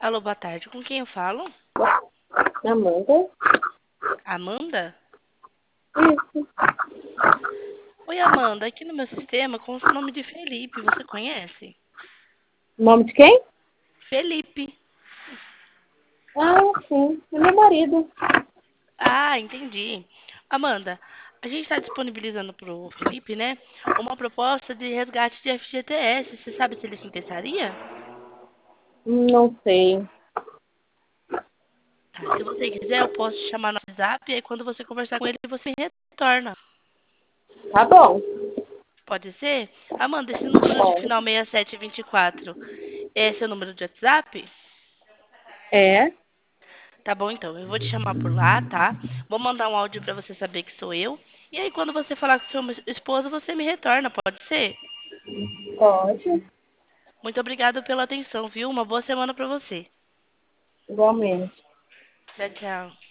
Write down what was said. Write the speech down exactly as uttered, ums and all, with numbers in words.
Alô, boa tarde. Com quem eu falo? Amanda? Amanda? Isso. Oi, Amanda. Aqui no meu sistema consta o nome de Felipe. Você conhece? O nome de quem? Felipe. Ah, sim. É meu marido. Ah, entendi. Amanda, a gente está disponibilizando para o Felipe, né? Uma proposta de resgate de F G T S. Você sabe se ele se interessaria? Não sei. Tá, se você quiser, eu posso te chamar no WhatsApp e aí quando você conversar com ele, você me retorna. Tá bom. Pode ser? Amanda, esse número de Pode. final seis sete dois quatro é seu número de WhatsApp? É. Tá bom, então. Eu vou te chamar por lá, tá? Vou mandar um áudio pra você saber que sou eu. E aí, quando você falar com seu esposo, você me retorna, pode ser? Pode. Muito obrigada pela atenção, viu? Uma boa semana pra você. Igualmente. Tchau, tchau.